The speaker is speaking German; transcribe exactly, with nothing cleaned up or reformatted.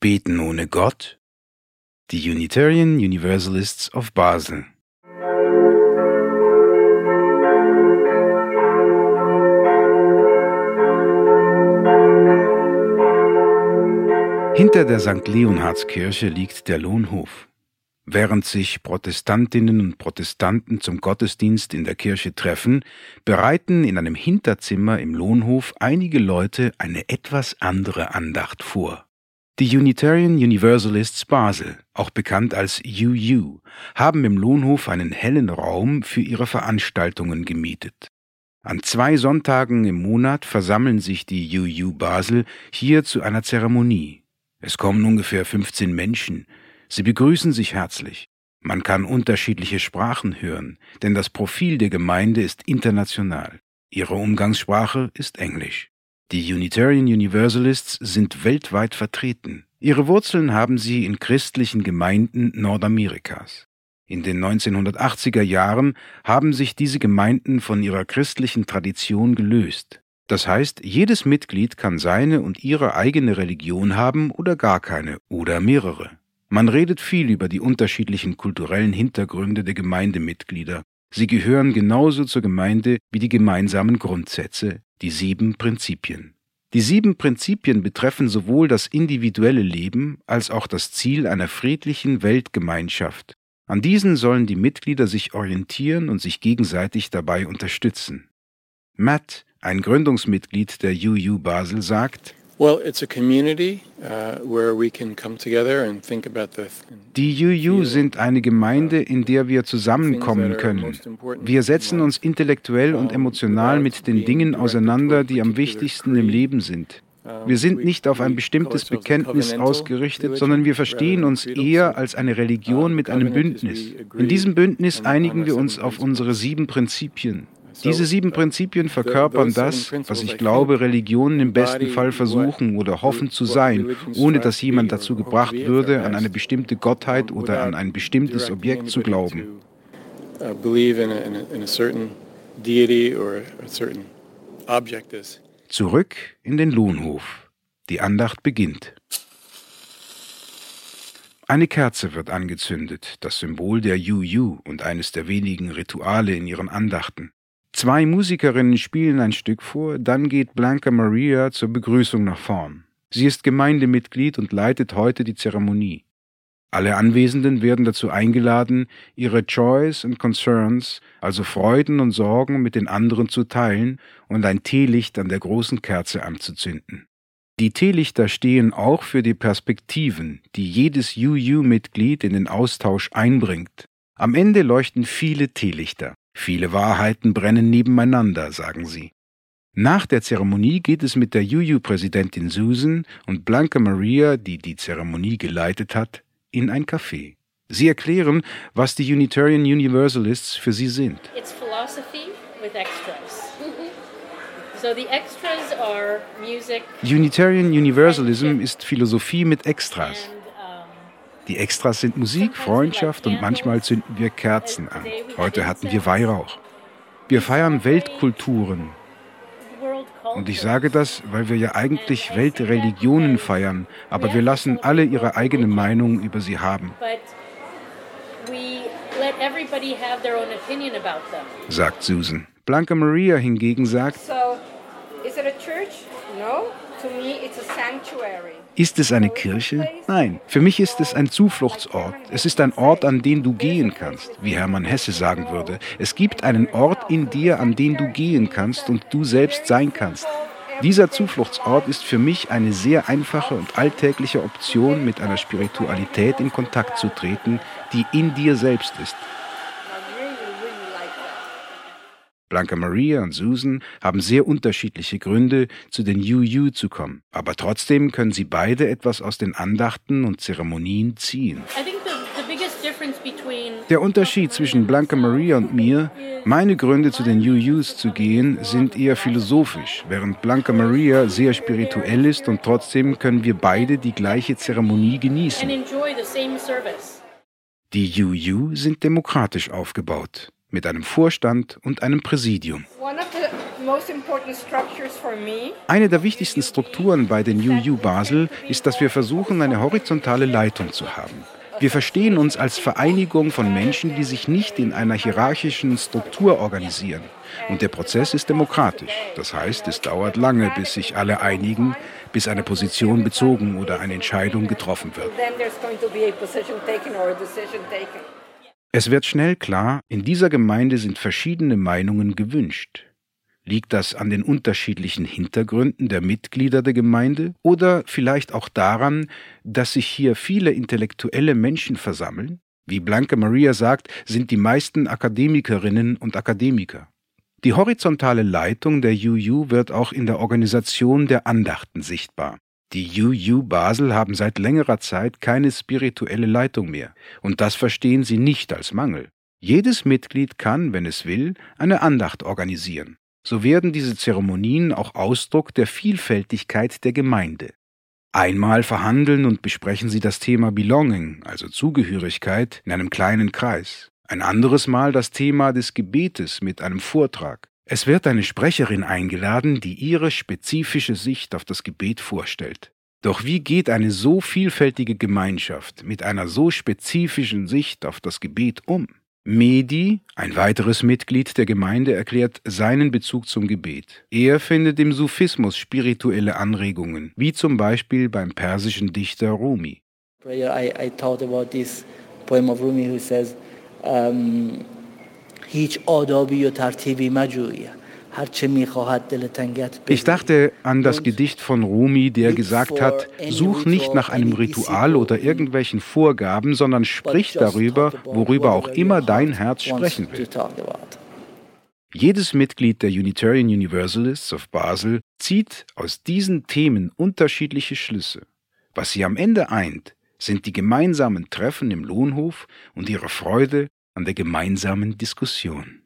Beten ohne Gott? Die Unitarian Universalists of Basel. Hinter der Sankt Leonhardskirche liegt der Lohnhof. Während sich Protestantinnen und Protestanten zum Gottesdienst in der Kirche treffen, bereiten in einem Hinterzimmer im Lohnhof einige Leute eine etwas andere Andacht vor. Die Unitarian Universalists Basel, auch bekannt als U U, haben im Lohnhof einen hellen Raum für ihre Veranstaltungen gemietet. An zwei Sonntagen im Monat versammeln sich die U U Basel hier zu einer Zeremonie. Es kommen ungefähr fünfzehn Menschen. Sie begrüßen sich herzlich. Man kann unterschiedliche Sprachen hören, denn das Profil der Gemeinde ist international. Ihre Umgangssprache ist Englisch. Die Unitarian Universalists sind weltweit vertreten. Ihre Wurzeln haben sie in christlichen Gemeinden Nordamerikas. In den neunzehnhundertachtziger Jahren haben sich diese Gemeinden von ihrer christlichen Tradition gelöst. Das heißt, jedes Mitglied kann seine und ihre eigene Religion haben oder gar keine oder mehrere. Man redet viel über die unterschiedlichen kulturellen Hintergründe der Gemeindemitglieder. Sie gehören genauso zur Gemeinde wie die gemeinsamen Grundsätze, die sieben Prinzipien. Die sieben Prinzipien betreffen sowohl das individuelle Leben als auch das Ziel einer friedlichen Weltgemeinschaft. An diesen sollen die Mitglieder sich orientieren und sich gegenseitig dabei unterstützen. Matt, ein Gründungsmitglied der U U Basel, sagt: Well, it's a community uh, where we can come together and think about the. Die U U sind eine Gemeinde, in der wir zusammenkommen können. Wir setzen uns intellektuell und emotional mit den Dingen auseinander, die am wichtigsten im Leben sind. Wir sind nicht auf ein bestimmtes Bekenntnis ausgerichtet, sondern wir verstehen uns eher als eine Religion mit einem Bündnis. In diesem Bündnis einigen wir uns auf unsere sieben Prinzipien. Diese sieben Prinzipien verkörpern das, was ich glaube, Religionen im besten Fall versuchen oder hoffen zu sein, ohne dass jemand dazu gebracht würde, an eine bestimmte Gottheit oder an ein bestimmtes Objekt zu glauben. Zurück in den Lohnhof. Die Andacht beginnt. Eine Kerze wird angezündet, das Symbol der U U und eines der wenigen Rituale in ihren Andachten. Zwei Musikerinnen spielen ein Stück vor, dann geht Blanca Maria zur Begrüßung nach vorn. Sie ist Gemeindemitglied und leitet heute die Zeremonie. Alle Anwesenden werden dazu eingeladen, ihre Joys and Concerns, also Freuden und Sorgen, mit den anderen zu teilen und ein Teelicht an der großen Kerze anzuzünden. Die Teelichter stehen auch für die Perspektiven, die jedes U U-Mitglied in den Austausch einbringt. Am Ende leuchten viele Teelichter. Viele Wahrheiten brennen nebeneinander, sagen sie. Nach der Zeremonie geht es mit der U U-Präsidentin Susan und Blanca Maria, die die Zeremonie geleitet hat, in ein Café. Sie erklären, was die Unitarian Universalists für sie sind. It's philosophy with extras. So the extras are music. Unitarian Universalism ist Philosophie mit Extras. Die Extras sind Musik, Freundschaft und manchmal zünden wir Kerzen an. Heute hatten wir Weihrauch. Wir feiern Weltkulturen. Und ich sage das, weil wir ja eigentlich Weltreligionen feiern, aber wir lassen alle ihre eigene Meinung über sie haben, sagt Susan. Blanca Maria hingegen sagt: Ist es eine Kirche? Nein, für mich ist es ein Zufluchtsort. Es ist ein Ort, an den du gehen kannst, wie Hermann Hesse sagen würde. Es gibt einen Ort in dir, an den du gehen kannst und du selbst sein kannst. Dieser Zufluchtsort ist für mich eine sehr einfache und alltägliche Option, mit einer Spiritualität in Kontakt zu treten, die in dir selbst ist. Blanca Maria und Susan haben sehr unterschiedliche Gründe, zu den U U zu kommen. Aber trotzdem können sie beide etwas aus den Andachten und Zeremonien ziehen. Der Unterschied zwischen Blanca Maria und mir, meine Gründe, zu den U Us zu gehen, sind eher philosophisch, während Blanca Maria sehr spirituell ist und trotzdem können wir beide die gleiche Zeremonie genießen. Die U U sind demokratisch aufgebaut, mit einem Vorstand und einem Präsidium. One of the Eine der wichtigsten Strukturen bei den U U Basel ist, dass wir versuchen, eine horizontale Leitung zu haben. Wir verstehen uns als Vereinigung von Menschen, die sich nicht in einer hierarchischen Struktur organisieren. Und der Prozess ist demokratisch. Das heißt, es dauert lange, bis sich alle einigen, bis eine Position bezogen oder eine Entscheidung getroffen wird. Es wird schnell klar, in dieser Gemeinde sind verschiedene Meinungen gewünscht. Liegt das an den unterschiedlichen Hintergründen der Mitglieder der Gemeinde oder vielleicht auch daran, dass sich hier viele intellektuelle Menschen versammeln? Wie Blanca Maria sagt, sind die meisten Akademikerinnen und Akademiker. Die horizontale Leitung der U U wird auch in der Organisation der Andachten sichtbar. Die U U Basel haben seit längerer Zeit keine spirituelle Leitung mehr, und das verstehen sie nicht als Mangel. Jedes Mitglied kann, wenn es will, eine Andacht organisieren. So werden diese Zeremonien auch Ausdruck der Vielfältigkeit der Gemeinde. Einmal verhandeln und besprechen sie das Thema Belonging, also Zugehörigkeit, in einem kleinen Kreis. Ein anderes Mal das Thema des Gebetes mit einem Vortrag. Es wird eine Sprecherin eingeladen, die ihre spezifische Sicht auf das Gebet vorstellt. Doch wie geht eine so vielfältige Gemeinschaft mit einer so spezifischen Sicht auf das Gebet um? Mehdi, ein weiteres Mitglied der Gemeinde, erklärt seinen Bezug zum Gebet. Er findet im Sufismus spirituelle Anregungen, wie zum Beispiel beim persischen Dichter Rumi. Prayer, I, I thought about this poem of Rumi who says, um, ich dachte an das Gedicht von Rumi, der gesagt hat, such nicht nach einem Ritual oder irgendwelchen Vorgaben, sondern sprich darüber, worüber auch immer dein Herz sprechen will. Jedes Mitglied der Unitarian Universalists of Basel zieht aus diesen Themen unterschiedliche Schlüsse. Was sie am Ende eint, sind die gemeinsamen Treffen im Lohnhof und ihre Freude an der gemeinsamen Diskussion.